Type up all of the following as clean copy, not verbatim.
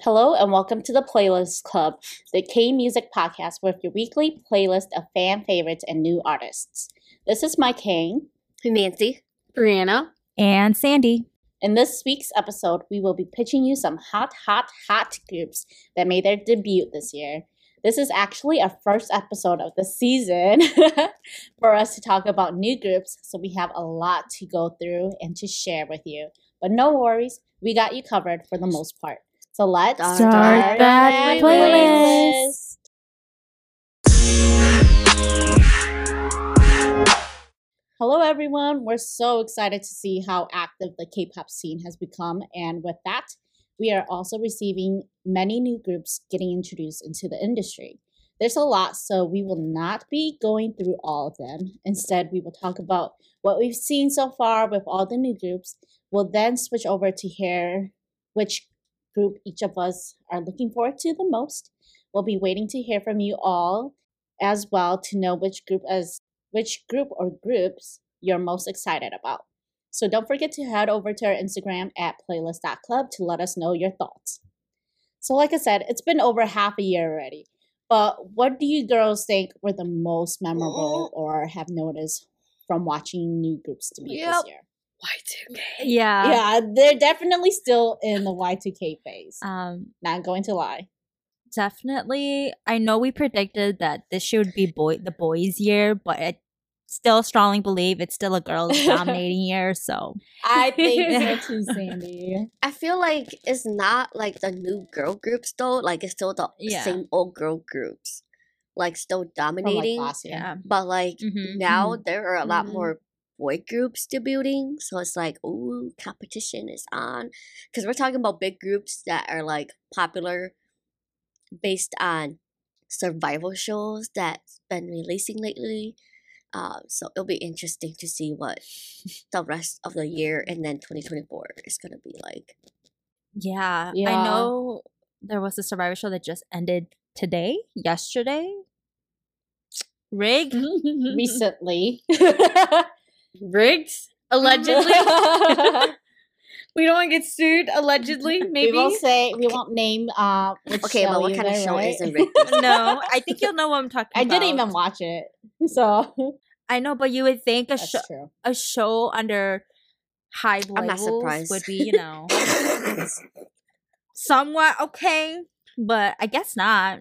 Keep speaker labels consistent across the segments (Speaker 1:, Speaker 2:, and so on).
Speaker 1: Hello and welcome to the Playlist Club, the K-Music podcast with your weekly playlist of fan favorites and new artists. This is Mike Kang.
Speaker 2: Nancy.
Speaker 3: Brianna.
Speaker 4: And Sandy.
Speaker 1: In this week's episode, we will be pitching you some hot groups that made their debut this year. This is actually our first episode of the season for us to talk about new groups, so we have a lot to go through and to share with you. But no worries, we got you covered for the most part. So let's
Speaker 4: start that playlist.
Speaker 1: Hello everyone, we're so excited to see how active the K-pop scene has become, and with that, we are also receiving many new groups getting introduced into the industry. There's a lot, so we will not be going through all of them. Instead, we will talk about what we've seen so far with all the new groups. We'll then switch over to hear which group each of us are looking forward to the most. We'll be waiting to hear from you all as well to know which group or groups you're most excited about. So don't forget to head over to our Instagram at playlist.club to let us know your thoughts. So like I said, it's been over half a year already. But what do you girls think were the most memorable or have noticed from watching new groups debut this year?
Speaker 3: Y2K.
Speaker 4: Yeah,
Speaker 1: they're definitely still in the Y2K phase. Not going to lie.
Speaker 4: Definitely. I know we predicted that this year would be the boys' year, but I still strongly believe it's still a girls' dominating year. So
Speaker 1: I think so too, Sandy.
Speaker 2: I feel like it's not like the new girl groups though. Like it's still the same old girl groups, like still dominating.
Speaker 1: From, like, last year.
Speaker 4: yeah,
Speaker 2: But like now there are a lot more boy groups debuting, so it's like, ooh, competition is on. Because we're talking about big groups that are like popular based on survival shows that's been releasing lately. So it'll be interesting to see what the rest of the year and then 2024 is gonna be like.
Speaker 4: Yeah. I know there was a survival show that just ended yesterday. Rigged
Speaker 1: Recently.
Speaker 3: Rigged? Allegedly? We don't want to get sued, allegedly, maybe?
Speaker 1: We won't name which
Speaker 2: Okay,
Speaker 1: show
Speaker 2: but what
Speaker 1: either,
Speaker 2: kind of show
Speaker 1: right?
Speaker 2: isn't rigged?
Speaker 4: No, I think you'll know what I'm talking
Speaker 1: I
Speaker 4: about.
Speaker 1: didn't even watch it, so
Speaker 4: I know, but you would think
Speaker 1: that's true.
Speaker 4: a show under Hive
Speaker 2: I'm not
Speaker 4: labels
Speaker 2: surprised.
Speaker 4: would be, somewhat okay, but I guess not.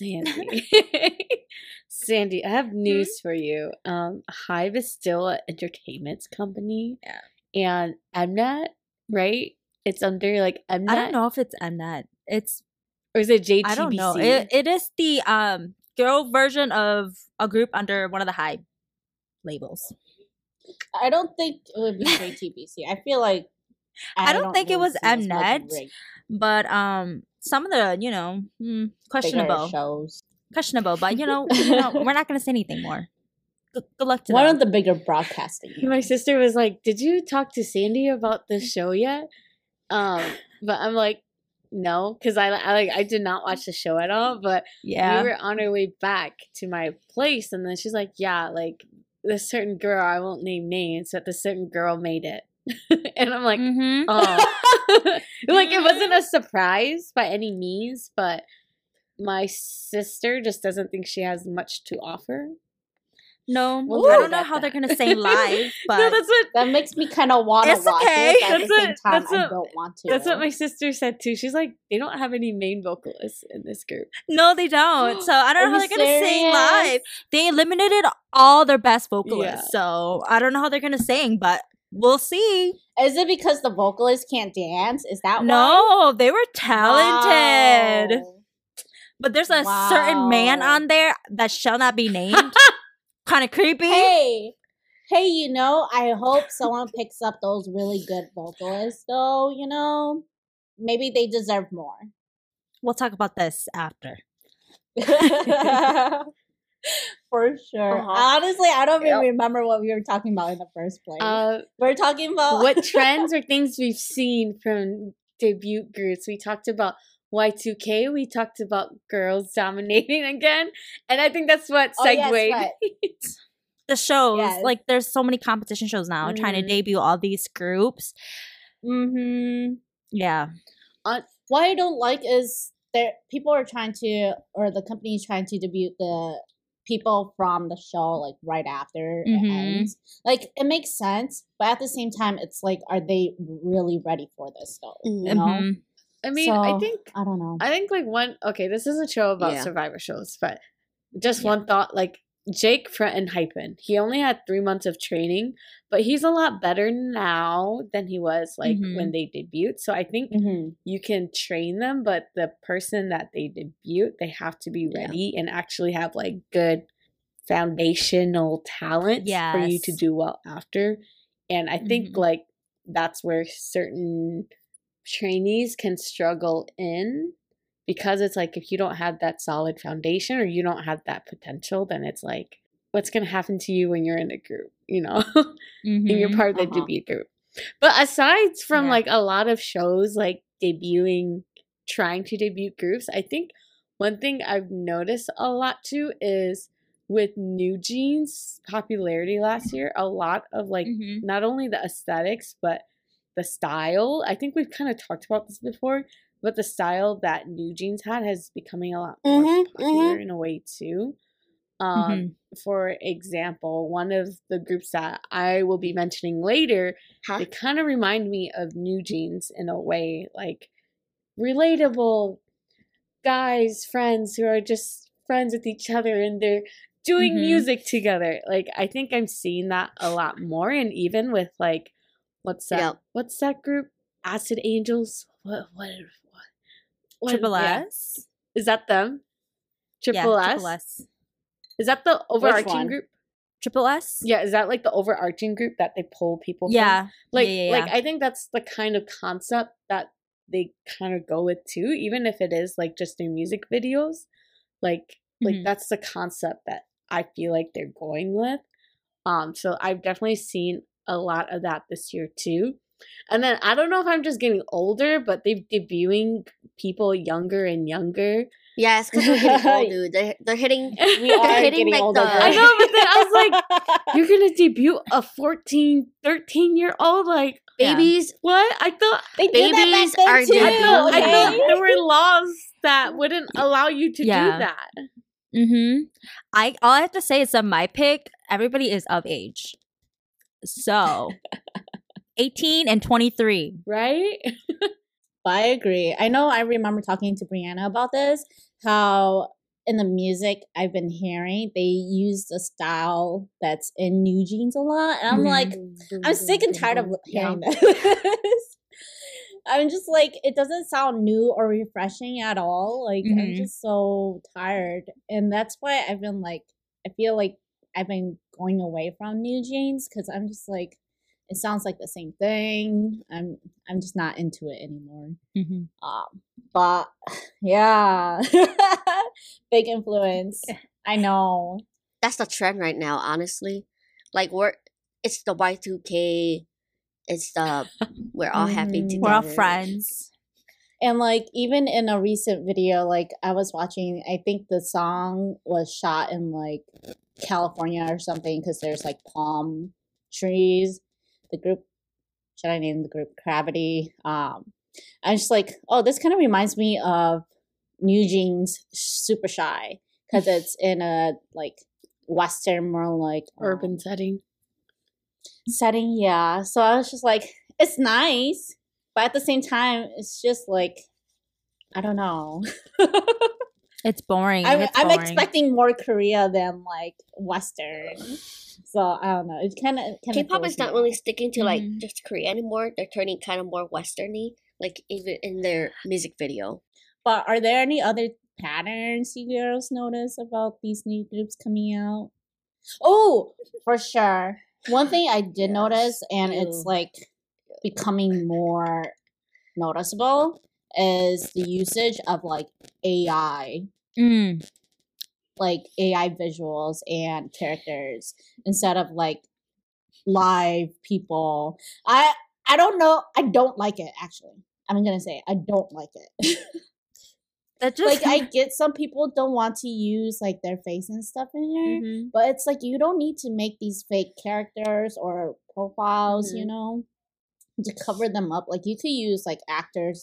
Speaker 3: Sandy, I have news for you. Hive is still an entertainment company.
Speaker 4: Yeah.
Speaker 3: And Mnet, right? It's under like Mnet.
Speaker 4: I don't know if it's Mnet.
Speaker 3: Or is it JTBC?
Speaker 4: I don't know. It is the girl version of a group under one of the Hive labels.
Speaker 1: I don't think it would be JTBC. I feel like
Speaker 4: I don't think it
Speaker 1: really
Speaker 4: was
Speaker 1: see as much
Speaker 4: Mnet,
Speaker 1: rigged
Speaker 4: but some of the questionable
Speaker 1: bigger shows.
Speaker 4: Questionable, but we're not going to say anything more. Good luck to
Speaker 1: One
Speaker 4: them.
Speaker 1: of the bigger broadcasting.
Speaker 3: My sister was like, "Did you talk to Sandy about this show yet?" But I'm like, no, because I did not watch the show at all. But we were on our way back to my place, and then she's like, "Yeah, like this certain girl, I won't name names, but this certain girl made it," and I'm like, "Oh, like it wasn't a surprise by any means, but." My sister just doesn't think she has much to offer.
Speaker 4: No,
Speaker 1: Well,
Speaker 4: I don't know how they're gonna sing live, but
Speaker 3: no, that's what
Speaker 1: that makes me kind of want to
Speaker 4: It's
Speaker 1: watch
Speaker 4: okay.
Speaker 1: it. But at the same time, I don't want to.
Speaker 3: That's what my sister said too. She's like, they don't have any main vocalists in this group.
Speaker 4: no, they don't. So I don't know
Speaker 1: Are
Speaker 4: how
Speaker 1: you
Speaker 4: they're gonna sing
Speaker 1: serious?
Speaker 4: live. They eliminated all their best vocalists,
Speaker 3: Yeah.
Speaker 4: so I don't know how they're gonna sing, but we'll see.
Speaker 1: Is it because the vocalists can't dance? Is that why?
Speaker 4: No, they were talented.
Speaker 1: Wow.
Speaker 4: But there's a certain man
Speaker 1: Wow.
Speaker 4: on there that shall not be named. Kind of creepy.
Speaker 1: Hey, I hope someone picks up those really good vocalists, though, maybe they deserve more.
Speaker 4: We'll talk about this after.
Speaker 1: For sure. Honestly, I don't even remember what we were talking about in the first place. We're talking about
Speaker 3: what trends or things we've seen from debut groups. We talked about Y2K. We talked about girls dominating again. And I think that's what segued.
Speaker 1: right.
Speaker 4: The shows,
Speaker 1: Yes.
Speaker 4: like there's so many competition shows now trying to debut all these groups.
Speaker 1: Mm-hmm.
Speaker 4: Yeah.
Speaker 1: what I don't like is that people are trying to, or the company is trying to debut the people from the show like right after it ends. Like it makes sense, but at the same time, it's like, are they really ready for this though? You know?
Speaker 3: I mean,
Speaker 1: So,
Speaker 3: I
Speaker 1: don't know.
Speaker 3: I think like this is a show about Survivor shows, but just one thought, like Jake and Hypen, he only had 3 months of training, but he's a lot better now than he was like when they debuted. So I think you can train them, but the person that they debut, they have to be ready and actually have like good foundational talent for you to do well after. And I think like that's where certain trainees can struggle in, because it's like if you don't have that solid foundation or you don't have that potential, then it's like, what's going to happen to you when you're in a group, you know, and you're part of the debut group. But aside from like a lot of shows like trying to debut groups, I think one thing I've noticed a lot too is with New Jeans' popularity last year, a lot of like not only the aesthetics, but the style. I think we've kind of talked about this before, but the style that New Jeans had has becoming a lot more popular in a way too. For example, one of the groups that I will be mentioning later, they kind of remind me of New Jeans in a way, like relatable guys, friends who are just friends with each other and they're doing music together. Like I think I'm seeing that a lot more, and even with like what's that group? Acid Angels? What
Speaker 4: Triple S?
Speaker 3: Is that them? Triple S? Is that the overarching group?
Speaker 4: Triple S?
Speaker 3: Yeah, is that like the overarching group that they pull people from? Like I think that's the kind of concept that they kind of go with too, even if it is like just their music videos. Like that's the concept that I feel like they're going with. So I've definitely seen a lot of that this year too. And then I don't know if I'm just getting older, but they're debuting people younger and younger.
Speaker 2: Yeah, it's because we're hitting old, dude. They're hitting.
Speaker 1: We are getting
Speaker 2: like
Speaker 1: older.
Speaker 2: the.
Speaker 3: I know, but then I was like, you're gonna debut a 14, 13-year-old, like
Speaker 2: babies.
Speaker 3: What? I thought
Speaker 1: they
Speaker 2: babies are
Speaker 1: too.
Speaker 3: I thought there were laws that wouldn't allow you to do that.
Speaker 4: All I have to say is that my pick, everybody is of age. So 18 and 23.
Speaker 3: Right?
Speaker 1: I agree. I remember talking to Brianna about this, how in the music I've been hearing, they use the style that's in New Jeans a lot. And I'm like, I'm sick and tired of hearing this. I'm just like, it doesn't sound new or refreshing at all. Like, I'm just so tired. And that's why I've been like, I feel like I've been going away from New Jeans, because I'm just like, it sounds like the same thing. I'm just not into it anymore. But yeah, big influence. I know.
Speaker 2: That's the trend right now, honestly. Like it's the Y2K. It's the we're all happy together.
Speaker 4: We're all friends.
Speaker 1: And like even in a recent video, like I was watching, I think the song was shot in like California or something, because there's like palm trees. The group, should I name the group Gravity? I'm just like, oh, this kind of reminds me of New Jeans Super Shy, because it's in a like Western, more like
Speaker 3: urban setting.
Speaker 1: Yeah. So I was just like, it's nice, but at the same time, it's just like, I don't know.
Speaker 4: It's boring.
Speaker 1: I'm expecting more Korea than like Western. So I don't know. It's kind of
Speaker 2: K-pop is not really sticking to like just Korea anymore. They're turning kind of more Westerny, like even in their music video.
Speaker 1: But are there any other patterns you girls notice about these new groups coming out? Oh, for sure. One thing I did notice, and it's like becoming more noticeable, is the usage of like AI. Like AI visuals and characters instead of like live people. I don't know. I don't like it, actually. I'm gonna say I don't like it. That just like I get some people don't want to use like their face and stuff in there, but it's like you don't need to make these fake characters or profiles, you know, to cover them up. Like you could use like actors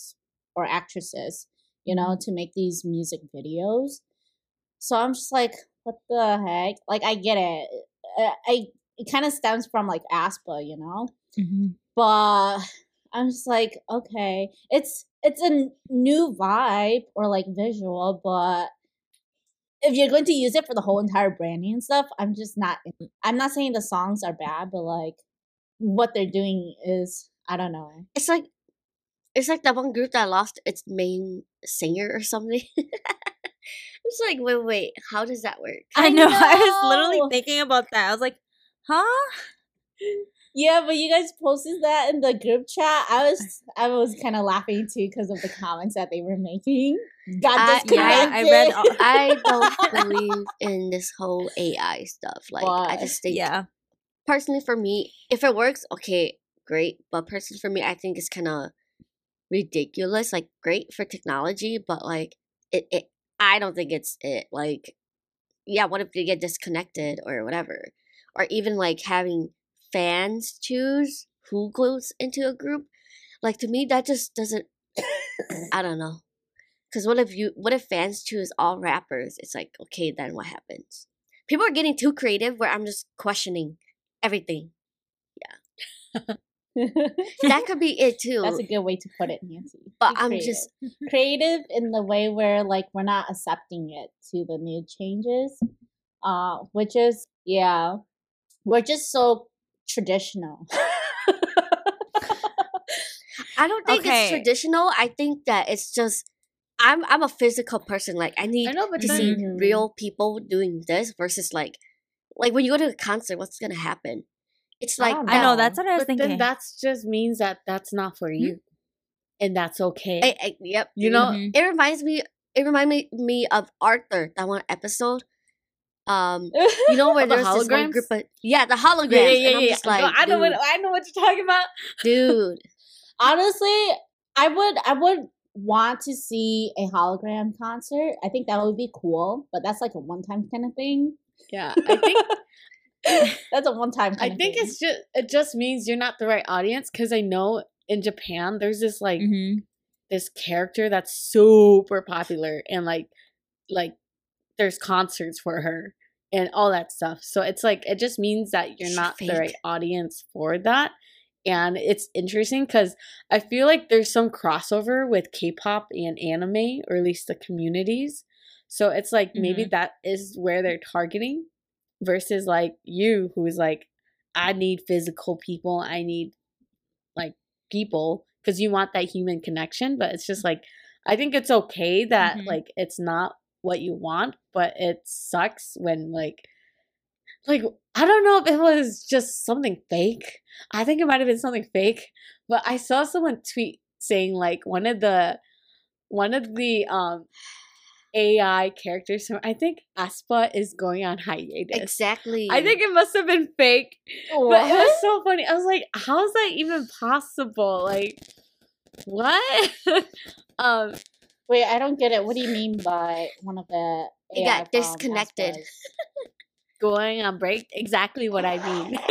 Speaker 1: or actresses, you know, to make these music videos. So I'm just like, what the heck? Like, I get it. It kind of stems from like aespa, you know? But I'm just like, okay, it's a new vibe or like visual, but if you're going to use it for the whole entire branding and stuff, I'm not saying the songs are bad, but like what they're doing is, I don't know.
Speaker 2: It's like that one group that lost its main singer or something. It's like, wait, how does that work?
Speaker 4: I know. I was literally thinking about that. I was like, huh?
Speaker 1: Yeah, but you guys posted that in the group chat. I was kind of laughing too because of the comments that they were making. Got disconnected.
Speaker 2: I don't believe in this whole AI stuff. Like, I just think, personally for me, if it works, okay, great. But personally for me, I think it's kind of ridiculous. Like, great for technology, but like it I don't think it's it. Like, yeah, what if you get disconnected or whatever, or even like having fans choose who goes into a group. Like, to me, that just doesn't. I don't know. Because what if fans choose all rappers? It's like, okay, then what happens? People are getting too creative where I'm just questioning everything. Yeah. That could be it too.
Speaker 1: That's a good way to put it, Nancy.
Speaker 2: But I'm just
Speaker 1: creative in the way where like we're not accepting it to the new changes. Which is, yeah, we're just so traditional.
Speaker 2: I don't think it's traditional. I think that it's just I'm a physical person. Like, I need to see real people doing this versus like when you go to a concert, what's gonna happen? It's like
Speaker 4: I know that's what I was thinking.
Speaker 3: Then that just means that that's not for you, and that's okay.
Speaker 2: Yep.
Speaker 3: You know,
Speaker 2: it reminds me of Arthur, that one episode. You know where there's this one group of the holograms.
Speaker 3: Yeah.
Speaker 2: I'm just like,
Speaker 3: I know what you're talking about,
Speaker 2: dude.
Speaker 1: Honestly, I would want to see a hologram concert. I think that would be cool, but that's like a one-time kind of thing.
Speaker 3: Yeah, I think
Speaker 1: that's a one-time.
Speaker 3: I think it just means you're not the right audience, because I know in Japan there's this like this character that's super popular, and like there's concerts for her and all that stuff. So it's like, it just means that you're not the right audience for that. And it's interesting because I feel like there's some crossover with K-pop and anime, or at least the communities. So it's like maybe that is where they're targeting, versus like you, who's like, I need physical people. I need like people, because you want that human connection. But it's just like, I think it's okay that like it's not what you want, but it sucks when like I don't know if it was just something fake. I think it might have been something fake, but I saw someone tweet saying like one of the AI characters from, I think aespa, is going on hiatus.
Speaker 2: Exactly.
Speaker 3: I think it must have been fake. But it was so funny. I was like, how is that even possible? Like, what?
Speaker 1: Wait, I don't get it. What do you mean by one of the AI
Speaker 2: got disconnected?
Speaker 3: Going on break? Exactly what I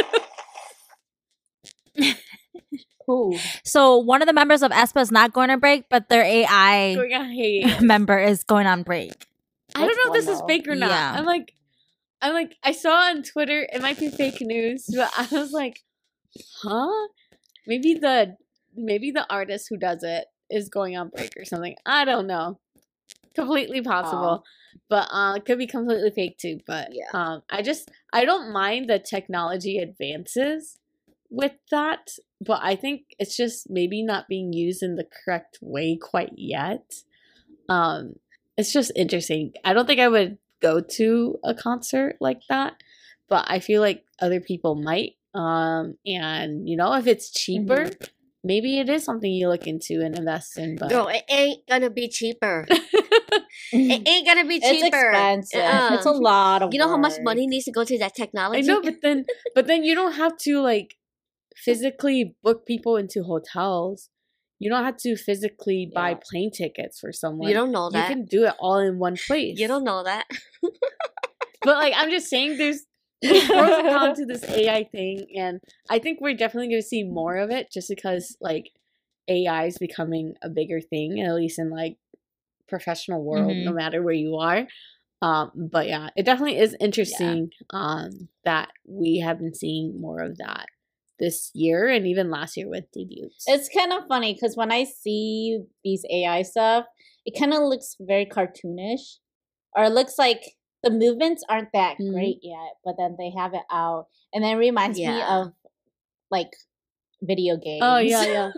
Speaker 3: mean.
Speaker 1: Who?
Speaker 4: So one of the members of aespa is not going on break, but their AI member is going on break.
Speaker 3: I don't know if this is fake or not. Yeah. I'm like, I saw on Twitter, it might be fake news, but I was like, huh? Maybe the artist who does it is going on break or something. I don't know. Completely possible. But it could be completely fake too. But I don't mind the technology advances with that, but I think it's just maybe not being used in the correct way quite yet. It's just interesting. I don't think I would go to a concert like that, but I feel like other people might. And you know, if it's cheaper, maybe it is something you look into and invest in. But
Speaker 2: no, it ain't gonna be cheaper. It ain't gonna be cheaper.
Speaker 1: It's expensive. It's a lot of.
Speaker 2: You know how much money needs to go to that technology?
Speaker 3: I know, but then you don't have to like physically book people into hotels. You don't have to physically buy plane tickets for someone.
Speaker 2: You don't know that.
Speaker 3: You can do it all in one place.
Speaker 2: You don't know that.
Speaker 3: But like, I'm just saying, there's pros and cons to this AI thing, and I think we're definitely going to see more of it, just because like AI is becoming a bigger thing, at least in like professional world, no matter where you are. But yeah, it definitely is interesting that we have been seeing more of that this year and even last year with debuts.
Speaker 1: It's kind of funny because when I see these AI stuff, it kind of looks very cartoonish, or it looks like the movements aren't that great yet, but then they have it out, and then it reminds me of like video games.
Speaker 3: Oh yeah.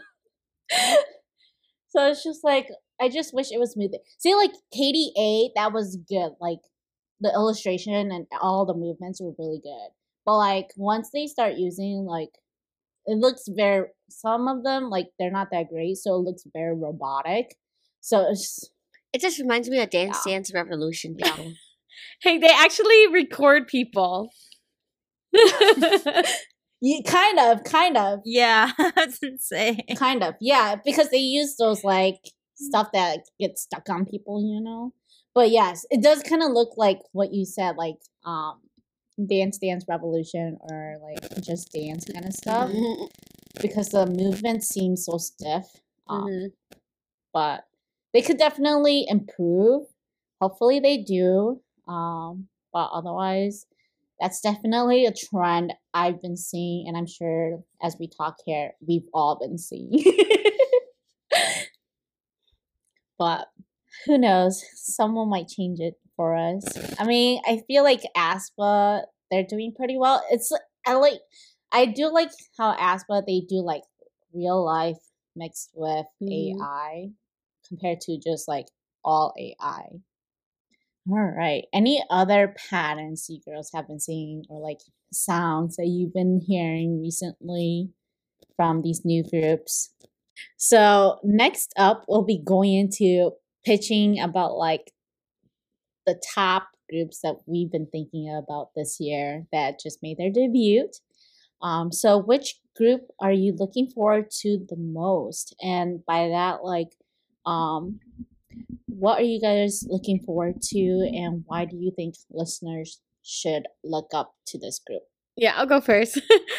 Speaker 1: So it's just like, I just wish it was smoother. See, like KDA, that was good. Like the illustration and all the movements were really good. But like once they start using like, it looks very, some of them like they're not that great, so it looks very robotic. So
Speaker 2: it just reminds me of Dance Dance Revolution.
Speaker 3: Hey, they actually record people.
Speaker 1: Kind of.
Speaker 4: Yeah, that's insane.
Speaker 1: Kind of, yeah, because they use those like stuff that gets stuck on people, you know. But yes, it does kind of look like what you said, like Dance Dance Revolution or like Just Dance kind of stuff, because the movement seems so stiff. But they could definitely improve. Hopefully they do. But otherwise, that's definitely a trend I've been seeing, and I'm sure as we talk here, we've all been seeing. But who knows? Someone might change it for us. I mean, I feel like aespa, they're doing pretty well. I do like how aespa, they do like real life mixed with AI compared to just like all AI. All right. Any other patterns you girls have been seeing, or like sounds that you've been hearing recently from these new groups? So next up, we'll be going into pitching about like the top groups that we've been thinking about this year that just made their debut. So which group are you looking forward to the most? And by that, like, what are you guys looking forward to, and why do you think listeners should look up to this group?
Speaker 3: Yeah, I'll go first.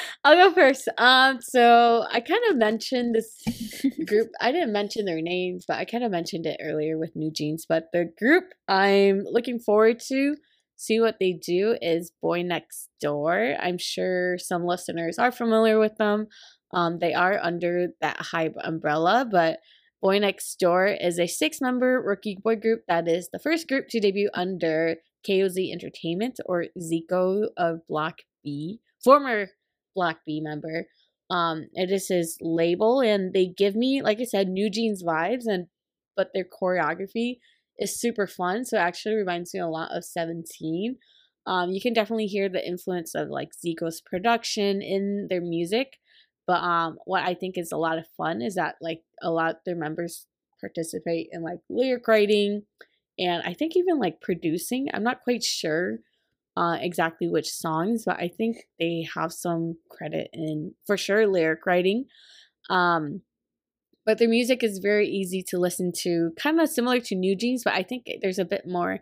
Speaker 3: So I kind of mentioned this group. I didn't mention their names, but I kind of mentioned it earlier with New Jeans. But the group I'm looking forward to see what they do is Boy Next Door. I'm sure some listeners are familiar with them. They are under that HYBE umbrella, but Boy Next Door is a 6-member rookie boy group that is the first group to debut under KOZ Entertainment, or Zico of Block B, former Block B member. It is his label, and they give me, like I said, New Jeans vibes, but their choreography is super fun. So it actually reminds me a lot of 17. You can definitely hear the influence of like Zico's production in their music. But what I think is a lot of fun is that like a lot of their members participate in like lyric writing, and I think even like producing. I'm not quite sure exactly which songs, but I think they have some credit in, for sure, lyric writing. But their music is very easy to listen to, kind of similar to New Jeans, but I think there's a bit more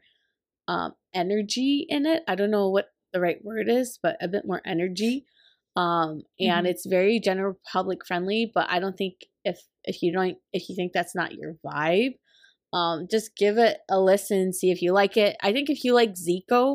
Speaker 3: energy in it. I don't know what the right word is, but a bit more energy. And it's very general public friendly, but I don't think if you think that's not your vibe, just give it a listen, see if you like it. I think if you like Zico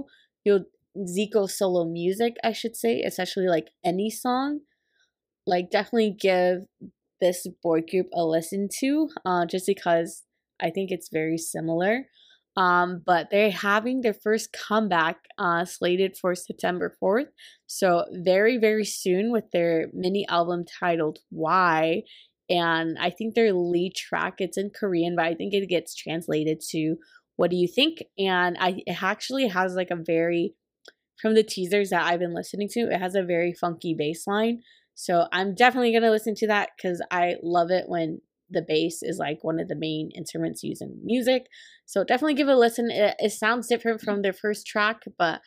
Speaker 3: solo music, I should say, especially like any song, like definitely give this boy group a listen to, just because I think it's very similar. But they're having their first comeback slated for September 4th. So very, very soon with their mini album titled Why. And I think their lead track, it's in Korean, but I think it gets translated to What Do You Think? And it actually has like a very, from the teasers that I've been listening to, it has a very funky bass line. So I'm definitely going to listen to that because I love it when the bass is like one of the main instruments used in music. So definitely give it a listen. It sounds different from their first track, but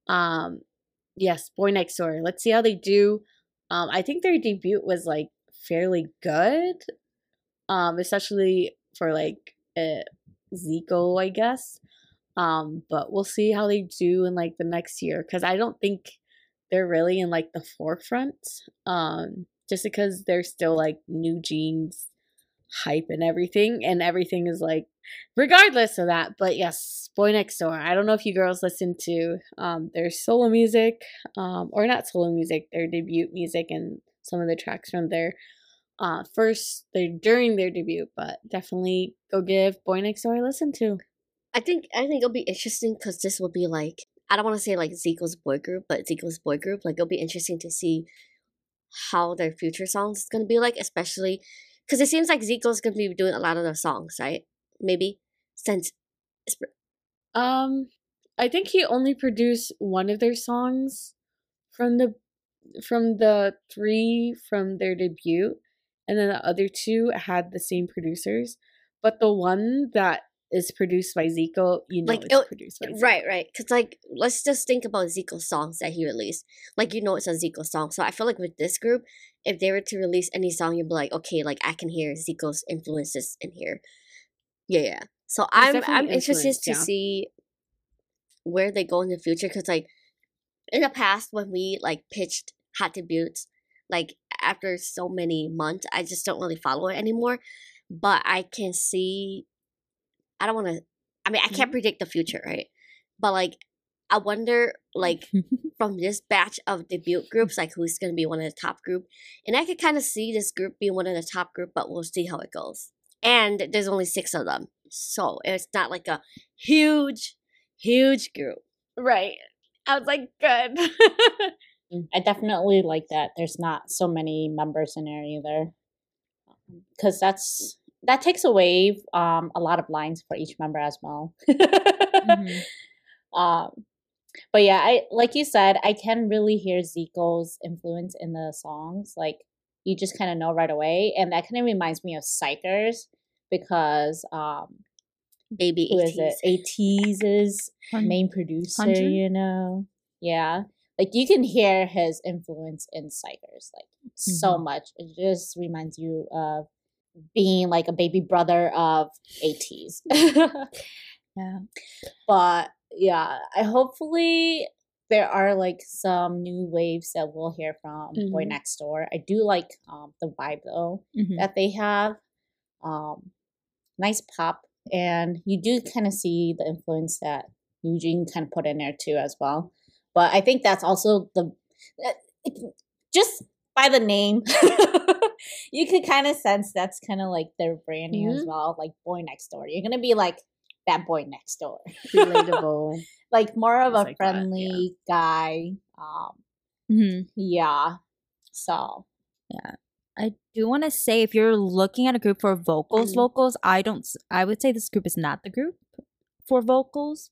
Speaker 3: yes, Boy Next Door. Let's see how they do. I think their debut was like fairly good, especially for like Zico, I guess. But we'll see how they do in like the next year, because I don't think they're really in like the forefront, just because they're still like New Jeans hype and everything is like, regardless of that. But yes, Boy Next Door. I don't know if you girls listen to their solo music, or not solo music, their debut music and some of the tracks from their during their debut, but definitely go give Boy Next Door a listen to.
Speaker 2: I think it'll be interesting because this will be like, I don't want to say like Zico's boy group, but Zico's boy group. Like, it'll be interesting to see how their future songs is gonna be like, especially because it seems like Zico's gonna be doing a lot of their songs, right? Maybe since
Speaker 3: I think he only produced one of their songs from the 3 from their debut, and then the other 2 had the same producers, but the one that is produced by Zico,
Speaker 2: like
Speaker 3: it's produced by Zico.
Speaker 2: Right. Because like, let's just think about Zico's songs that he released. Like, it's a Zico song. So I feel like with this group, if they were to release any song, you'd be like, okay, like I can hear Zico's influences in here. Yeah. So I'm interested to see where they go in the future. Because like in the past, when we like pitched hot debuts, like after so many months, I just don't really follow it anymore. But I can see. I don't want to, I mean, I can't predict the future, right? But like, I wonder, like, from this batch of debut groups, like, who's going to be one of the top group. And I could kind of see this group being one of the top group, but we'll see how it goes. And there's only 6 of them. So it's not like a huge group.
Speaker 3: Right. I was like, good.
Speaker 1: I definitely like that there's not so many members in there either. Because that takes away a lot of lines for each member as well. But yeah, I like you said, I can really hear Zico's influence in the songs. Like, you just kind of know right away, and that kind of reminds me of Psychers because
Speaker 2: Baby
Speaker 1: who is it? ATEEZ's main producer.
Speaker 4: 100?
Speaker 1: You know, yeah, like you can hear his influence in Psychers like so much. It just reminds you of being like a baby brother of ATEEZ.
Speaker 4: Yeah.
Speaker 1: But yeah, hopefully there are like some new waves that we'll hear from Boy Next Door. I do like the vibe though that they have. Nice pop, and you do kind of see the influence that Eugene kind of put in there too as well. But I think that's also just by the name you could kind of sense that's kind of like their branding as well, like Boy Next Door. You're gonna be like that boy next door,
Speaker 3: relatable,
Speaker 1: like more of a like friendly guy. Yeah. So
Speaker 4: yeah, I do want to say, if you're looking at a group for vocals, I would say this group is not the group for vocals.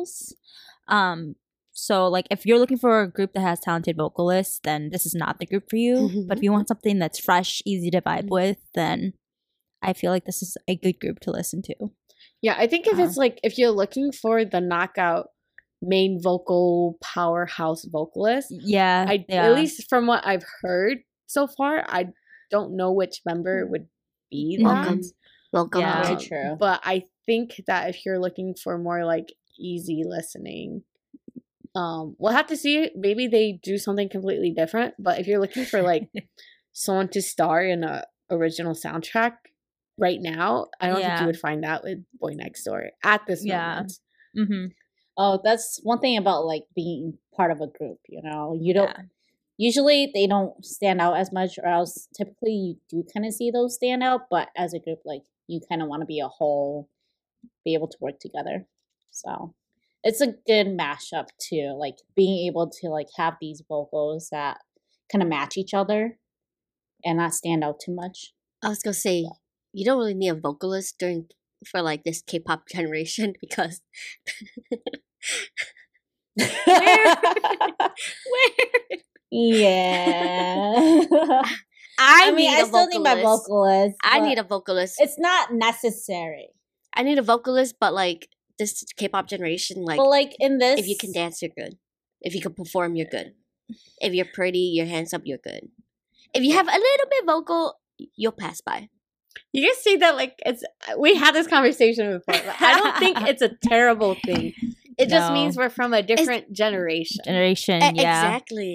Speaker 4: So like, if you're looking for a group that has talented vocalists, then this is not the group for you. But if you want something that's fresh, easy to vibe with, then I feel like this is a good group to listen to.
Speaker 3: Yeah, I think if it's like, if you're looking for the knockout main vocal powerhouse vocalist, at least from what I've heard so far, I don't know which member would be that.
Speaker 2: Welcome.
Speaker 1: Yeah, very true.
Speaker 3: But I think that if you're looking for more like easy listening, we'll have to see. Maybe they do something completely different. But if you're looking for like someone to star in a original soundtrack right now, I don't think you would find that with Boy Next Door at this moment.
Speaker 1: Oh, that's one thing about like being part of a group, you know. You don't usually they don't stand out as much, or else typically you do kind of see those stand out, but as a group, like, you kind of want to be a whole, be able to work together. So it's a good mashup too, like being able to like have these vocals that kind of match each other and not stand out too much.
Speaker 2: I was gonna say, you don't really need a vocalist for like this K-pop generation, because where?
Speaker 1: Yeah.
Speaker 2: I mean, I
Speaker 1: still need my vocalist.
Speaker 2: I need a vocalist.
Speaker 1: It's not necessary.
Speaker 2: I need a vocalist, but like this K-pop generation, like,
Speaker 1: but like in this,
Speaker 2: if you can dance, you're good. If you can perform, you're good. If you're pretty, you're handsome, you're good. If you have a little bit vocal, you'll pass by.
Speaker 3: You guys say that like it's. We had this conversation before. But I don't think it's a terrible thing. It just means we're from a different generation.
Speaker 4: Yeah.
Speaker 2: Exactly.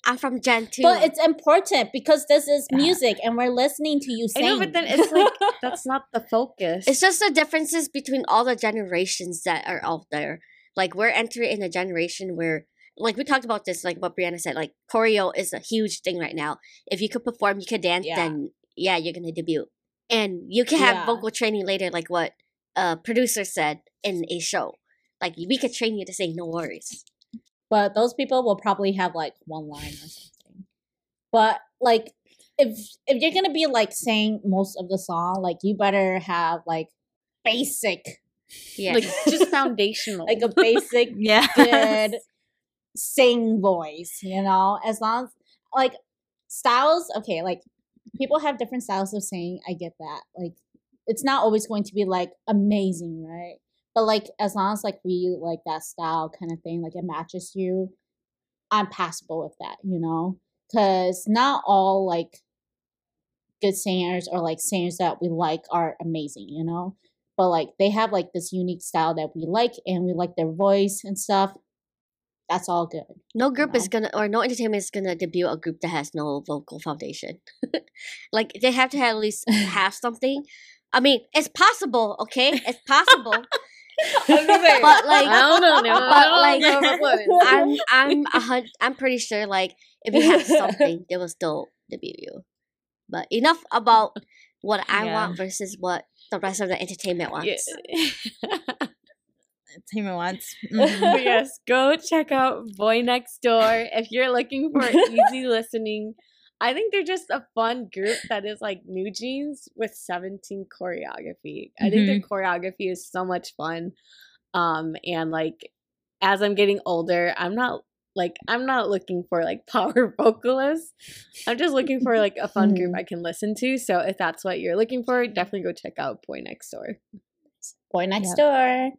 Speaker 2: I'm from Gen 2.
Speaker 1: But it's important because this is music and we're listening to you sing.
Speaker 3: I know, but then it's like, that's not the focus.
Speaker 2: It's just the differences between all the generations that are out there. Like, we're entering in a generation where, like, we talked about this, like what Brianna said, like, choreo is a huge thing right now. If you could perform, you could dance, then, yeah, you're going to debut. And you can have vocal training later, like what a producer said in a show. Like, we could train you to sing, no worries.
Speaker 1: But those people will probably have like one line or something. But like, if you're gonna be like saying most of the song, like you better have like basic,
Speaker 3: like just foundational,
Speaker 1: like a basic good sing voice. You know, as long as like styles. Okay, like people have different styles of singing. I get that. Like, it's not always going to be like amazing, right? But like, as long as like we like that style kind of thing, like it matches you, I'm passable with that, you know? Because not all like good singers or like singers that we like are amazing, you know? But like they have like this unique style that we like and we like their voice and stuff. That's all good.
Speaker 2: No group is gonna, or no entertainment is gonna debut a group that has no vocal foundation. Like, they have to have at least have something. I mean, it's possible, okay? It's possible. But like,
Speaker 3: I don't know.
Speaker 2: But like, I'm pretty sure like if you have something, they will still debut you. But enough about what I want versus what the rest of the entertainment wants.
Speaker 4: Entertainment wants.
Speaker 3: But yes, go check out Boy Next Door if you're looking for easy listening. I think they're just a fun group that is like New Jeans with 17 choreography. I think their choreography is so much fun. And like, as I'm getting older, I'm not looking for like power vocalists. I'm just looking for like a fun group I can listen to. So if that's what you're looking for, definitely go check out Boy Next Door.
Speaker 1: Boy Next Door.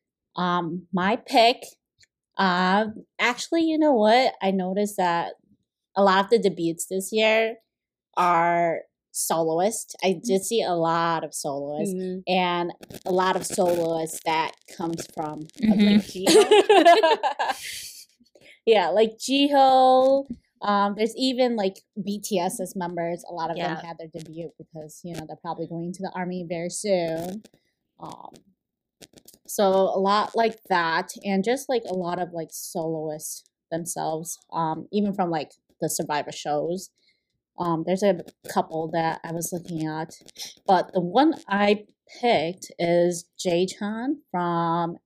Speaker 1: My pick. Actually, you know what? I noticed that a lot of the debuts this year are soloists. I did see a lot of soloists and a lot of soloists that comes from like Jihyo. Yeah, like Jihyo. There's even like BTS's members. A lot of them had their debut because, you know, they're probably going to the army very soon. So a lot like that, and just like a lot of like soloists themselves, even from like the Survivor shows. There's a couple that I was looking at, but the one I picked is Jae-chan from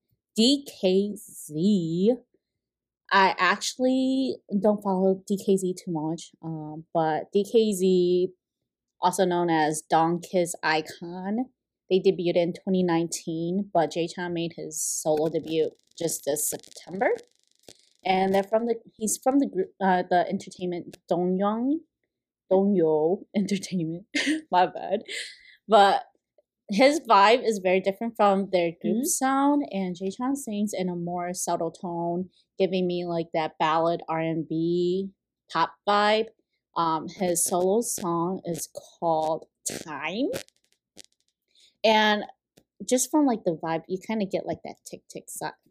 Speaker 1: DKZ. I actually don't follow DKZ too much, but DKZ, also known as Dongki's iKON, they debuted in 2019, but Jae-chan made his solo debut just this September. And he's from the group, the entertainment Dongyo Entertainment. My bad. But his vibe is very different from their group sound, and Jae-chan sings in a more subtle tone, giving me like that ballad R&B pop vibe. His solo song is called Time. And just from like the vibe, you kind of get like that tick tick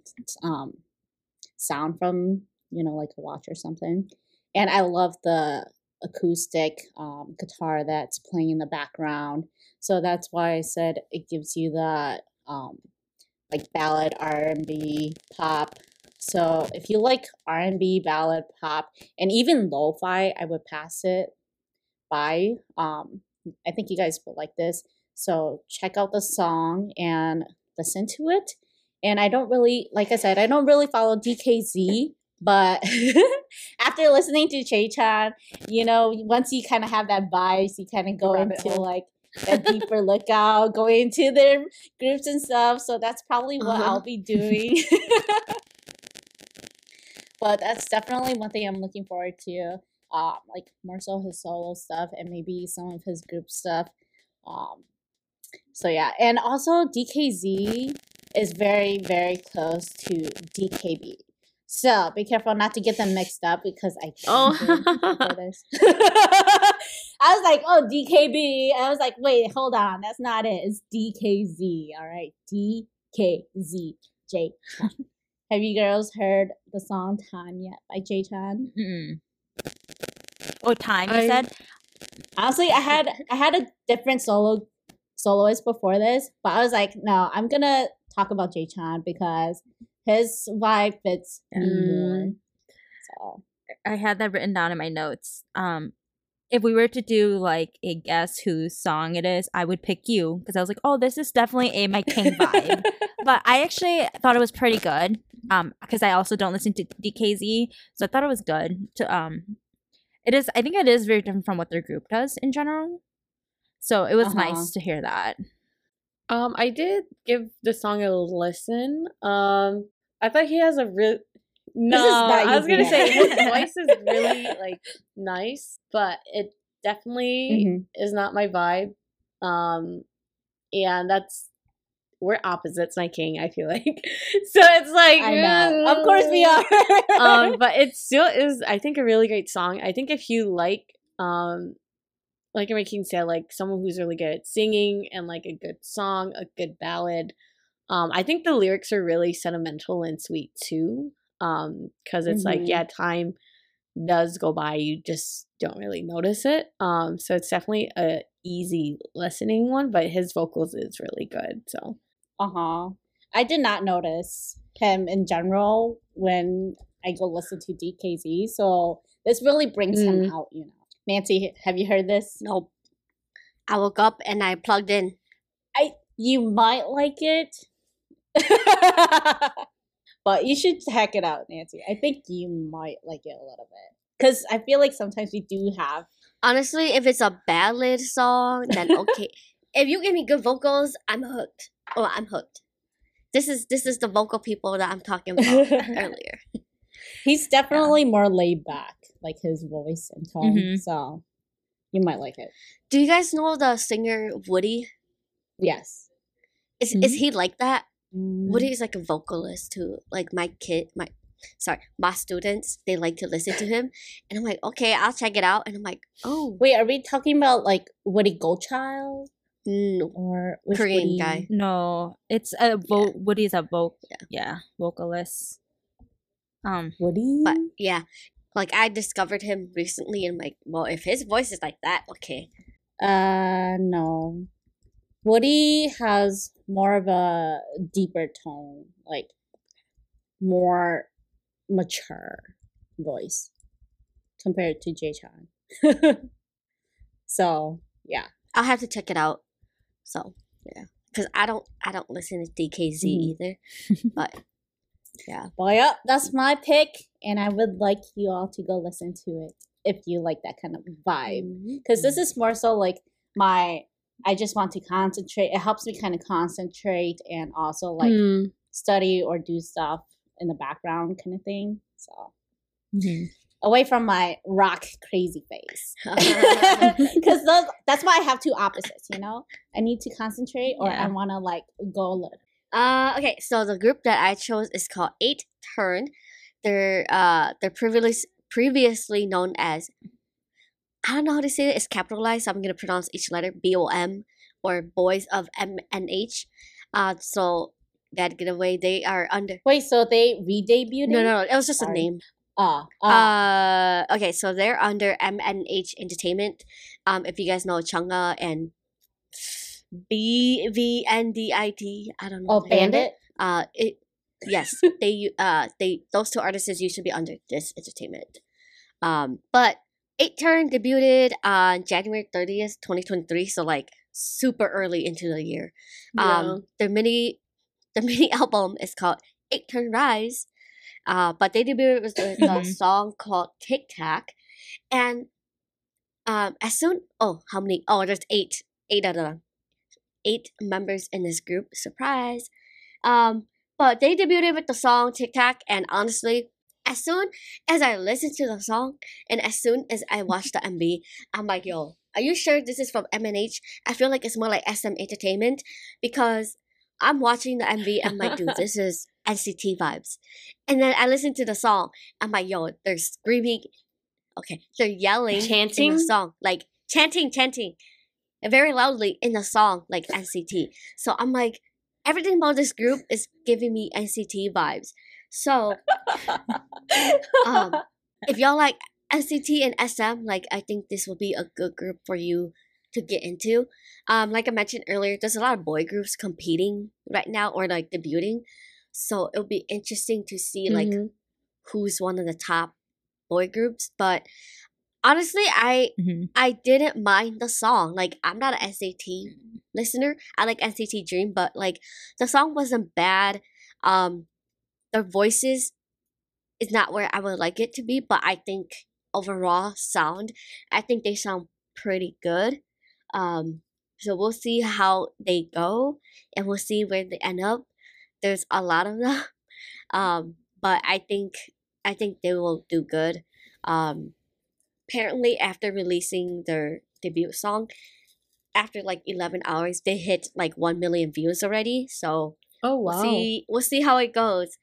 Speaker 1: sound from, you know, like a watch or something. And I love the acoustic guitar that's playing in the background. So that's why I said it gives you that like ballad R&B pop. So if you like R&B, ballad, pop, and even lo-fi, I would pass it by. I think you guys will like this. So check out the song and listen to it. And I don't really, like I said, I don't really follow DKZ, but after listening to Jae-chan, you know, once you kind of have that vibe, you kind of go into like a deeper lookout, go into their groups and stuff. So that's probably what I'll be doing. But that's definitely one thing I'm looking forward to. Like more so his solo stuff and maybe some of his group stuff. So yeah, and also DKZ is very, very close to DKB. So be careful not to get them mixed up because I can't for this. I was like, oh, DKB. I was like, wait, hold on. That's not it. It's DKZ. All right. DKZ. Jae-chan. Have you girls heard the song Time yet by Jae-chan?
Speaker 4: Oh, Time, you said?
Speaker 1: Honestly, I had a different soloist before this, but I was like, no, I'm gonna talk about Jay-chan because his vibe fits me more. So
Speaker 4: I had that written down in my notes. If we were to do like a guess whose song it is, I would pick you because I was like, oh, this is definitely a My King vibe. But I actually thought it was pretty good. Because I also don't listen to DKZ, so I thought it was good. It is. I think it is very different from what their group does in general. So it was nice to hear that.
Speaker 3: I did give the song a listen. I thought he has a real. No, I was gonna say his voice is really like nice, but it definitely is not my vibe. And we're opposites, My King, I feel like. So it's like,
Speaker 1: I know, of course we are.
Speaker 3: But it still is, I think, a really great song. I think if you like My King said, like someone who's really good at singing and like a good song, a good ballad. I think the lyrics are really sentimental and sweet too. Because it's like, yeah, time does go by, you just don't really notice it. So it's definitely a easy listening one, but his vocals is really good. So
Speaker 1: I did not notice him in general when I go listen to DKZ, so this really brings him out, you know. Nancy, have you heard this?
Speaker 2: Nope. I woke up and I plugged in.
Speaker 1: You might like it. But you should check it out, Nancy. I think you might like it a little bit. Because I feel like sometimes we do have...
Speaker 2: Honestly, if it's a ballad song, then okay. If you give me good vocals, I'm hooked. Oh, I'm hooked. This is the vocal people that I'm talking about earlier.
Speaker 1: He's definitely more laid back, like his voice and tone. So you might like it.
Speaker 2: Do you guys know the singer Woody?
Speaker 1: Yes.
Speaker 2: Is he like that? Woody is like a vocalist too. Like my students, they like to listen to him. And I'm like, okay, I'll check it out. And I'm like, oh.
Speaker 1: Wait, are we talking about like Woody Goldchild?
Speaker 2: No.
Speaker 1: Or
Speaker 2: Korean
Speaker 1: Woody?
Speaker 2: guy.
Speaker 1: No,
Speaker 4: it's Woody's a vocalist.
Speaker 1: Woody?
Speaker 2: But yeah, like I discovered him recently and like, well, if his voice is like that, okay.
Speaker 1: No. Woody has more of a deeper tone, like more mature voice compared to Jay-chan. So, yeah.
Speaker 2: I'll have to check it out. So, yeah. Because I don't listen to DKZ either. But, yeah.
Speaker 1: Well, yeah, that's my pick. And I would like you all to go listen to it if you like that kind of vibe. Because this is more so like I just want to concentrate. It helps me kind of concentrate and also like study or do stuff in the background kind of thing. So away from my rock crazy face. Because that's why I have two opposites, you know? I need to concentrate or I want to like go a little.
Speaker 2: Okay, so the group that I chose is called 8 Turn. They're previously known as, I don't know how to say it. It's capitalized, so I'm going to pronounce each letter BOM or Boys of MNH. So that getaway, they are under...
Speaker 1: Wait, so they re-debuted?
Speaker 2: No, it was just a name. Okay, so they're under MNH Entertainment. If you guys know Chungha and BVNDIT, I don't know.
Speaker 1: Oh, Bandit?
Speaker 2: Yes, those two artists used to be under this entertainment. But 8 Turn debuted on January 30th, 2023, so like super early into the year. Their mini album is called 8 Turn Rise. But they debuted with a song called Tic Tac. And as soon there's 8 members in this group. Surprise. But they debuted with the song Tic Tac, and honestly, as soon as I listened to the song and as soon as I watched the MV, I'm like, yo, are you sure this is from MNH? I feel like it's more like SM Entertainment because I'm watching the MV. I'm like, dude, this is NCT vibes. And then I listened to the song. I'm like, yo, they're screaming. Okay, they're yelling.
Speaker 3: Chanting?
Speaker 2: In the song. Like, chanting. Very loudly in the song, like NCT. So I'm like, everything about this group is giving me NCT vibes. So, if y'all like NCT and SM, like I think this will be a good group for you to get into. Like I mentioned earlier, there's a lot of boy groups competing right now or like debuting. So it'll be interesting to see like who's one of the top boy groups. But honestly, I didn't mind the song. Like I'm not an NCT listener. I like NCT Dream, but like the song wasn't bad. Their voices is not where I would like it to be, but I think overall sound, I think they sound pretty good. So we'll see how they go, and we'll see where they end up. There's a lot of them, but I think they will do good. Apparently, after releasing their debut song, after like 11 hours, they hit like 1 million views already. So
Speaker 3: oh wow,
Speaker 2: we'll see how it goes.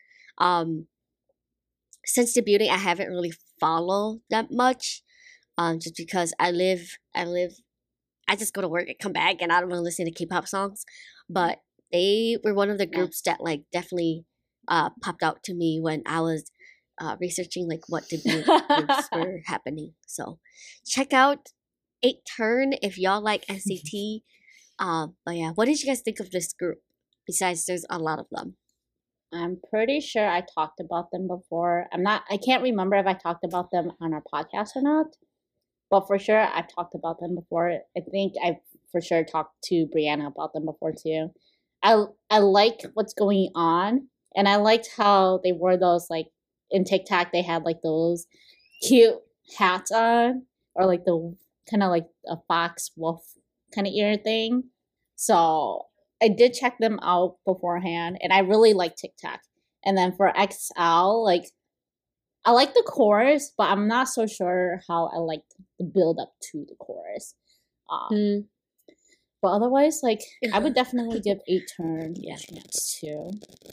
Speaker 2: Since debuting, I haven't really followed that much, just because I just go to work and come back, and I don't want to listen to K-pop songs. But they were one of the groups that like definitely popped out to me when I was researching like what debut groups were happening. So check out 8TURN if y'all like NCT. But yeah, what did you guys think of this group? Besides, there's a lot of them.
Speaker 1: I'm pretty sure I talked about them before. I can't remember if I talked about them on our podcast or not. But for sure, I've talked about them before. I think I've for sure talked to Brianna about them before too. I like what's going on, and I liked how they wore those, like, in TikTok, they had, like, those cute hats on, or, like, the kind of like a fox wolf kind of ear thing. So I did check them out beforehand, and I really like TikTok. And then for XL, like, I like the chorus, but I'm not so sure how I like the build up to the chorus. But otherwise, like, I would definitely give 8TURN a chance too.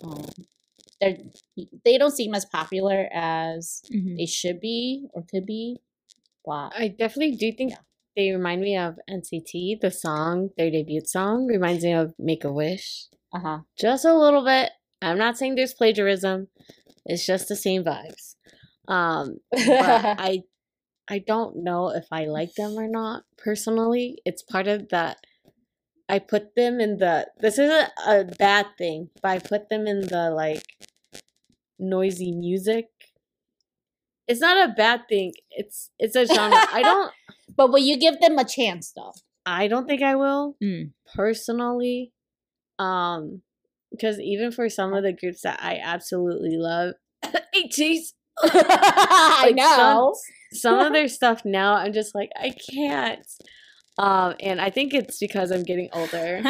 Speaker 1: They don't seem as popular as they should be or could be. But
Speaker 3: I definitely do think they remind me of NCT. The song, their debut song, reminds me of Make a Wish. Just a little bit. I'm not saying there's plagiarism. It's just the same vibes. But I don't know if I like them or not personally. It's part of that. I put them in the, this isn't a bad thing, but I put them in the, like, noisy music. It's not a bad thing. It's a genre. I don't.
Speaker 1: But will you give them a chance though?
Speaker 3: I don't think I will personally. Because even for some of the groups that I absolutely love, ATEEZ.
Speaker 1: I know.
Speaker 3: Some of their stuff now, I'm just like, I can't. And I think it's because I'm getting older.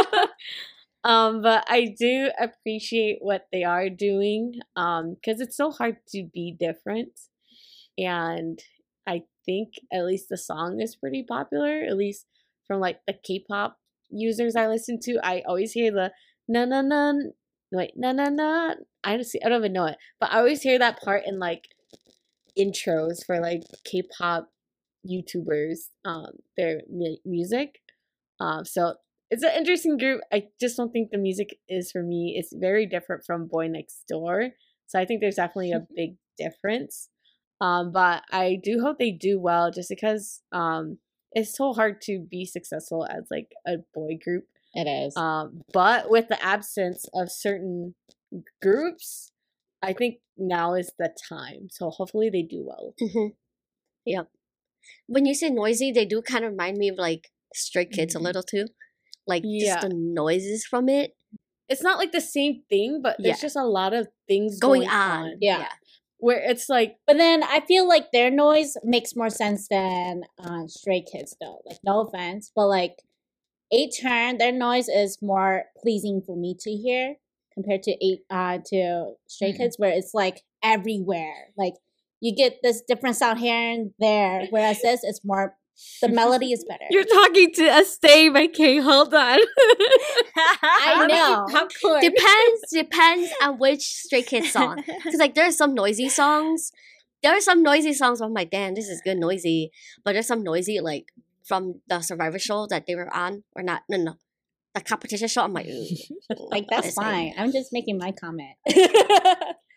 Speaker 3: But I do appreciate what they are doing. Because it's so hard to be different. And I think at least the song is pretty popular, at least from like the K-pop users I listen to. I always hear the na na na, wait, na na na. I don't even know it, but I always hear that part in like intros for like K-pop YouTubers, their music. So it's an interesting group. I just don't think the music is for me. It's very different from Boy Next Door, so I think there's definitely a big difference. But I do hope they do well, just because it's so hard to be successful as like a boy group.
Speaker 1: It is.
Speaker 3: But with the absence of certain groups, I think now is the time. So hopefully they do well.
Speaker 2: Yep. When you say noisy, they do kind of remind me of like Stray Kids a little too. Like just the noises from it.
Speaker 3: It's not like the same thing, but there's just a lot of things
Speaker 2: going on.
Speaker 1: Yeah.
Speaker 3: Where it's like,
Speaker 1: but then I feel like their noise makes more sense than Stray Kids though. Like, no offense, but like 8TURN, their noise is more pleasing for me to hear compared to Stray Kids, where it's like everywhere. Like, you get this different sound here and there, whereas this is more, the melody is better.
Speaker 3: You're talking to a Stay by K. Hold on.
Speaker 1: I know.
Speaker 2: Popcorn. Depends on which Stray Kids song. Because like there are some noisy songs. There are some noisy songs. I'm like, damn, this is good noisy. But there's some noisy like from the Survivor show that they were on, or not? No, the competition show. I'm like,
Speaker 1: like that's fine. I'm just making my comment.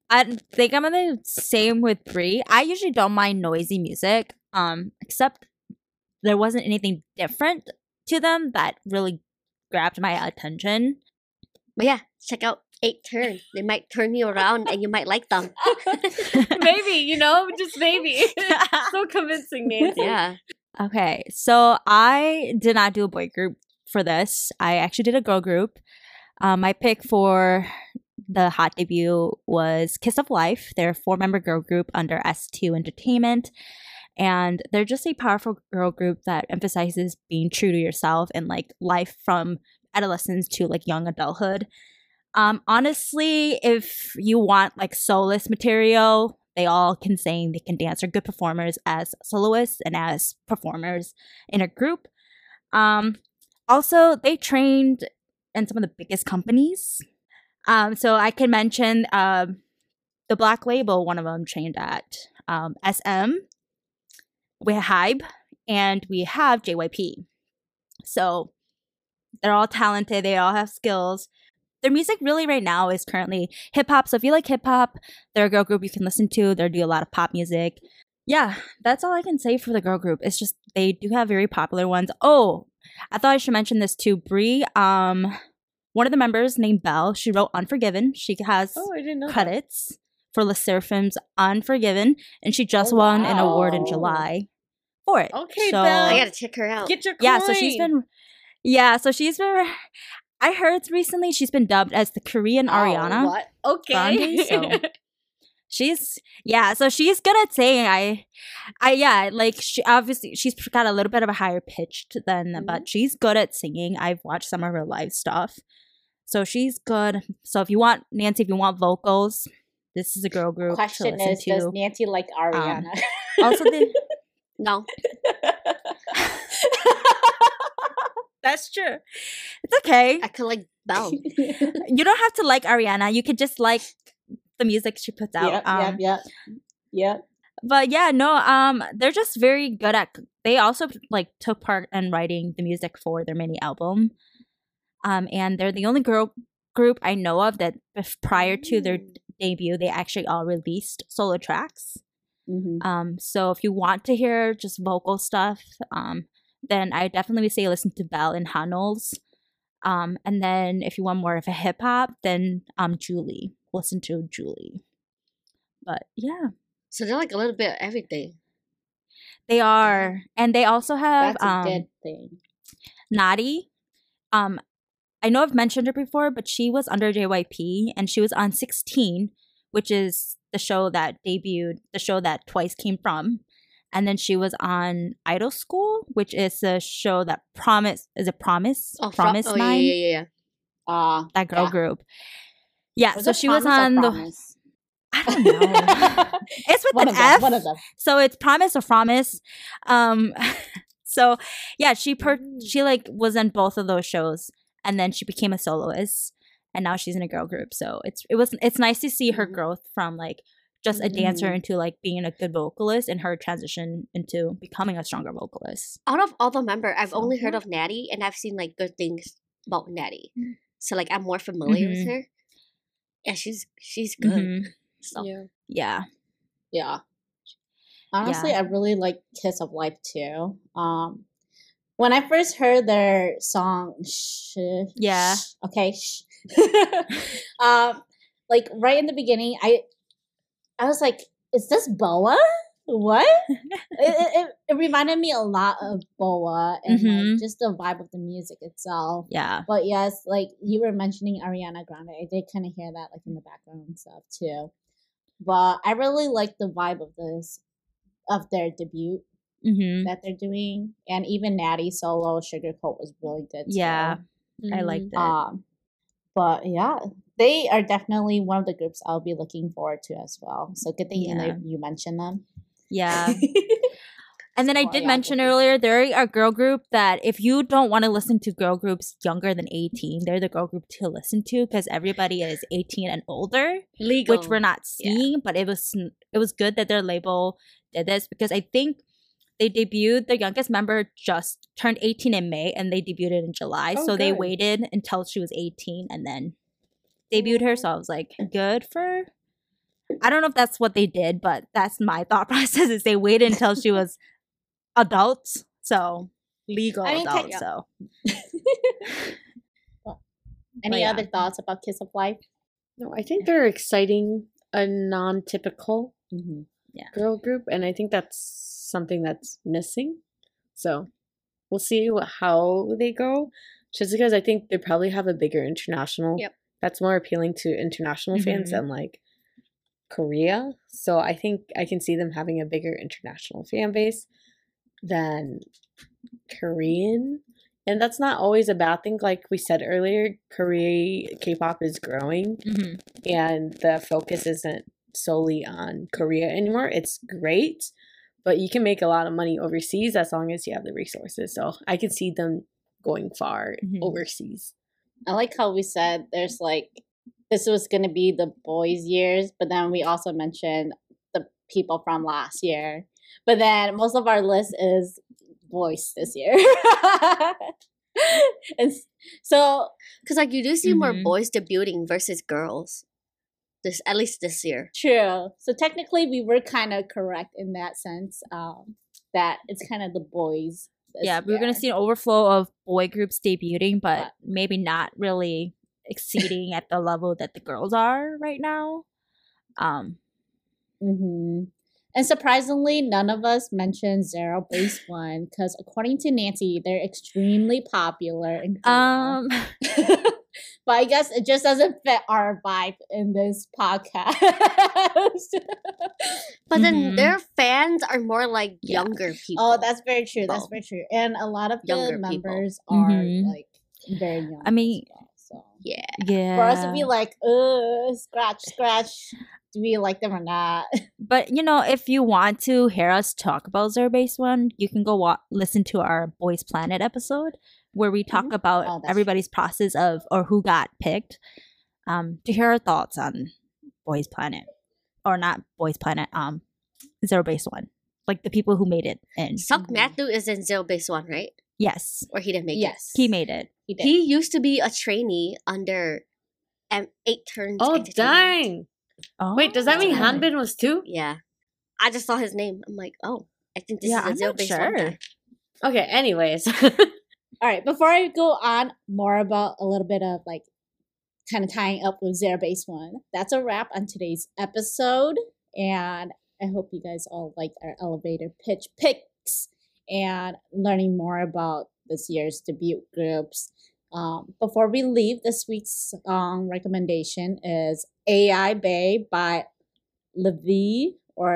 Speaker 4: I think I'm the same with Brie. I usually don't mind noisy music, except there wasn't anything different to them that really grabbed my attention.
Speaker 2: But yeah, check out 8 Turn. They might turn you around and you might like them.
Speaker 3: Maybe, just maybe. So convincing, Nancy.
Speaker 2: Yeah.
Speaker 4: Okay, so I did not do a boy group for this. I actually did a girl group. My pick for the hot debut was Kiss of Life. They're a 4-member girl group under S2 Entertainment. And they're just a powerful girl group that emphasizes being true to yourself and like life from adolescence to like young adulthood. Honestly, if you want like soloist material, they all can sing, they can dance, are good performers as soloists and as performers in a group. Also, they trained in some of the biggest companies. So I can mention the Black Label, one of them trained at SM. We have Hybe, and we have JYP. So they're all talented. They all have skills. Their music really right now is currently hip-hop. So if you like hip-hop, they're a girl group you can listen to. They do a lot of pop music. Yeah, that's all I can say for the girl group. It's just they do have very popular ones. Oh, I thought I should mention this too. Brie, one of the members named Belle, she wrote Unforgiven. She has credits for Le Seraphim's Unforgiven, and she just won an award in July for it.
Speaker 3: Okay,
Speaker 2: so,
Speaker 3: Belle.
Speaker 2: I gotta check her out.
Speaker 3: Get your coin.
Speaker 4: Yeah, so she's been I heard recently she's been dubbed as the Korean Ariana.
Speaker 3: What? Okay.
Speaker 4: Grande, so she's good at singing. She obviously she's got a little bit of a higher pitch than, but she's good at singing. I've watched some of her live stuff, so she's good. So if you want Nancy, if you want vocals, this is a girl group.
Speaker 1: Question is, does Nancy like Ariana?
Speaker 4: Also,
Speaker 2: no.
Speaker 4: That's true. It's okay.
Speaker 2: I could like Belle.
Speaker 4: You don't have to like Ariana. You could just like the music she puts out.
Speaker 1: Yep.
Speaker 4: But yeah, no, they're just very good at. They also like took part in writing the music for their mini album. And they're the only girl group I know of that prior to their debut, they actually all released solo tracks. So if you want to hear just vocal stuff, then I definitely say listen to Belle and Hanuls. And then if you want more of a hip hop, then Julie. Listen to Julie. But yeah.
Speaker 2: So they're like a little bit of everything.
Speaker 4: They are. And they also have
Speaker 1: that's a good thing.
Speaker 4: Nadi. I know I've mentioned her before, but she was under JYP and she was on 16, which is the show that debuted, the show that Twice came from. And then she was on Idol School, which is a show that Promise 9?
Speaker 2: Yeah.
Speaker 4: That girl group. Yeah,
Speaker 1: Was
Speaker 4: so she was on the... I don't know. It's with
Speaker 1: one
Speaker 4: an
Speaker 1: of them,
Speaker 4: F.
Speaker 1: one of them.
Speaker 4: So it's Promise or Promise. So yeah, she like was in both of those shows, and then she became a soloist, and now she's in a girl group. So it's nice to see her growth from like just a dancer into like being a good vocalist, and her transition into becoming a stronger vocalist.
Speaker 2: Out of all the members, I've only heard of Natty, and I've seen like good things about Natty. So like I'm more familiar with her. Yeah, she's good. So
Speaker 4: yeah.
Speaker 1: Honestly, I really like Kiss of Life too. When I first heard their song, like right in the beginning, I was like, "Is this Boa? What?" it reminded me a lot of Boa and like, just the vibe of the music itself.
Speaker 4: Yeah.
Speaker 1: But yes, like you were mentioning Ariana Grande, I did kind of hear that like in the background and stuff too. But I really like the vibe of their debut that they're doing, and even Natty solo Sugarcoat was really good too.
Speaker 4: Yeah, I liked it.
Speaker 1: But yeah, they are definitely one of the groups I'll be looking forward to as well. So good thing you mentioned them.
Speaker 4: Yeah. And then I did mention earlier, they're a girl group that if you don't want to listen to girl groups younger than 18, they're the girl group to listen to because everybody is 18 and older.
Speaker 2: Legal.
Speaker 4: Which we're not seeing, but it was good that their label did this because I think they debuted, the youngest member just turned 18 in May and they debuted in July. So they waited until she was 18 and then debuted her. So I was like, good for I don't know if that's what they did, but that's my thought process. Is they waited until she was adults, so legal adult. So,
Speaker 1: any other thoughts about Kiss of Life?
Speaker 3: No, I think they're exciting, a non-typical girl group, and I think that's something that's missing. So we'll see how they go. Just because I think they probably have a bigger international. That's more appealing to international fans than like Korea. So I think I can see them having a bigger international fan base than Korean. And that's not always a bad thing. Like we said earlier, K-pop is growing and the focus isn't solely on Korea anymore. It's great, but you can make a lot of money overseas as long as you have the resources. So I can see them going far overseas.
Speaker 1: I like how we said there's like, this was going to be the boys' years, but then we also mentioned the people from last year. But then most of our list is boys this year. And so,
Speaker 2: because like you do see more boys debuting versus girls, at least this year.
Speaker 1: True. So technically, we were kind of correct in that sense. That it's kind of the boys.
Speaker 4: We're gonna see an overflow of boy groups debuting, but maybe not really exceeding at the level that the girls are right now.
Speaker 1: And surprisingly, none of us mentioned Zero Base One because, according to Nancy, they're extremely popular in Korea. But I guess it just doesn't fit our vibe in this podcast.
Speaker 2: But then their fans are more like younger people.
Speaker 1: Oh, that's very true. That's very true. And a lot of the members are like very young.
Speaker 4: I mean,
Speaker 1: so
Speaker 2: yeah.
Speaker 1: For us to be like, scratch. Do we like them or not?
Speaker 4: But if you want to hear us talk about Zero Base One, you can go listen to our Boys Planet episode where we talk about everybody's process of or who got picked. To hear our thoughts on Boys Planet, or not Boys Planet, Zero Base One, like the people who made it in.
Speaker 2: Seok Matthew is in Zero Base One, right?
Speaker 4: Yes.
Speaker 2: Or he didn't make it.
Speaker 1: Yes,
Speaker 4: he made it.
Speaker 2: He used to be a trainee under 8 Turns.
Speaker 3: Oh dang.
Speaker 4: Oh,
Speaker 3: wait, does that mean Hanbin was too?
Speaker 2: Yeah. I just saw his name. I'm like, oh, I think this is a Zero Base One guy.
Speaker 3: Okay, anyways.
Speaker 1: All right, before I go on more about a little bit of like kind of tying up with Zero Base One, that's a wrap on today's episode. And I hope you guys all liked our elevator pitch picks and learning more about this year's debut groups. Before we leave, this week's song recommendation is AI Bay by Levy.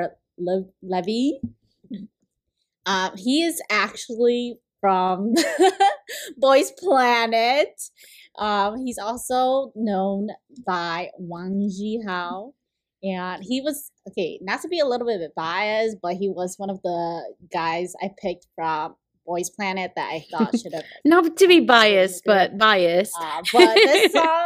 Speaker 1: He is actually from Boys Planet. He's also known by Wang Jihao. And he was, not to be a little bit biased, but he was one of the guys I picked from Boys Planet that I thought should have.
Speaker 3: Not to be biased, but biased.
Speaker 1: But this song.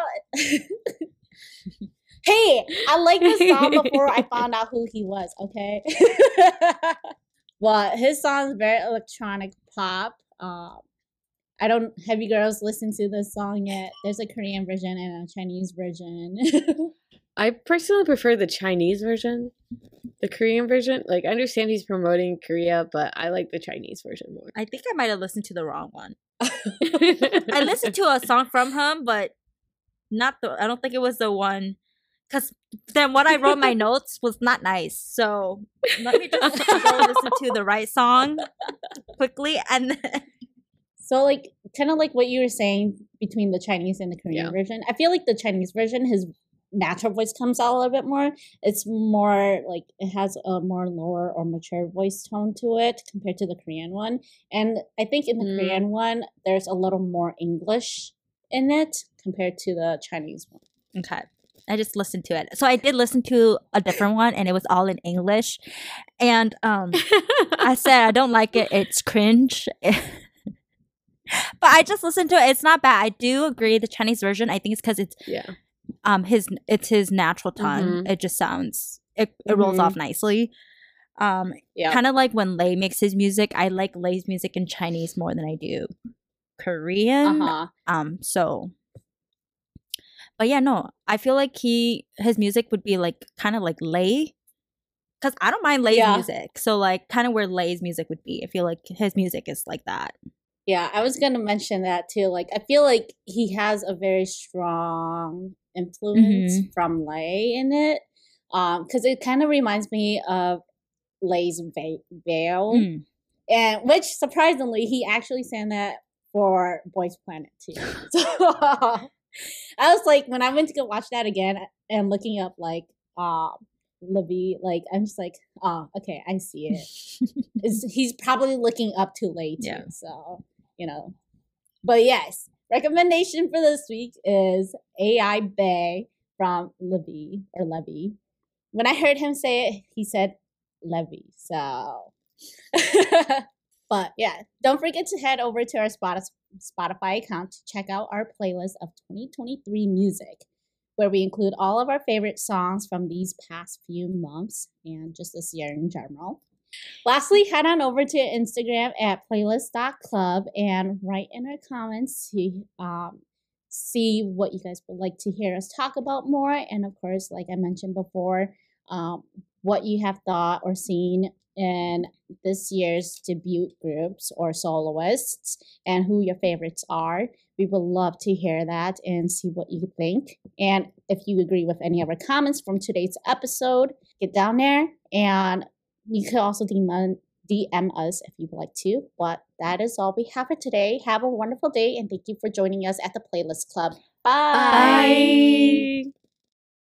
Speaker 1: Hey, I liked this song before I found out who he was, okay? Well, his song is very electronic pop. Have you girls listened to this song yet? There's a Korean version and a Chinese version.
Speaker 3: I personally prefer the Chinese version. The Korean version, like, I understand he's promoting Korea, but I like the Chinese version more.
Speaker 4: I think I might have listened to the wrong one. I listened to a song from him, but I don't think it was the one. Because then what I wrote my notes was not nice. So let me just go listen to the right song quickly. And then...
Speaker 1: So, like, kind of like what you were saying between the Chinese and the Korean version. I feel like the Chinese version, his natural voice comes out a little bit more. It's more like it has a more lower or mature voice tone to it compared to the Korean one. And I think in the Korean one, there's a little more English in it compared to the Chinese one.
Speaker 4: Okay. I just listened to it. So I did listen to a different one and it was all in English. And I said, I don't like it. It's cringe. But I just listened to it. It's not bad. I do agree. The Chinese version, I think it's because it's his natural tongue. It just sounds, it rolls off nicely. Kind of like when Lay makes his music. I like Lay's music in Chinese more than I do Korean. But yeah, no, I feel like his music would be like kind of like Lay. Because I don't mind Lay's music. So like kind of where Lay's music would be. I feel like his music is like that.
Speaker 1: Yeah, I was going to mention that too. Like, I feel like he has a very strong influence from Lay in it. Because it kind of reminds me of Lay's Veil. And which, surprisingly, he actually sang that for Boys Planet too. So I was like, when I went to go watch that again and looking up like Levy, like I'm just like, oh, okay, I see it. He's probably looking up to Lay too. So, you know. But yes, recommendation for this week is AI Bay from Levy. When I heard him say it, he said Levy. So but yeah, don't forget to head over to our Spotify account to check out our playlist of 2023 music, where we include all of our favorite songs from these past few months and just this year in general. Lastly, head on over to Instagram at playlist.club and write in our comments to see what you guys would like to hear us talk about more. And of course, like I mentioned before, what you have thought or seen in this year's debut groups or soloists and who your favorites are. We would love to hear that and see what you think. And if you agree with any of our comments from today's episode, get down there, and you can also DM us if you would like to. But that is all we have for today. Have a wonderful day, and thank you for joining us at the Playlist Club. Bye.
Speaker 3: Bye.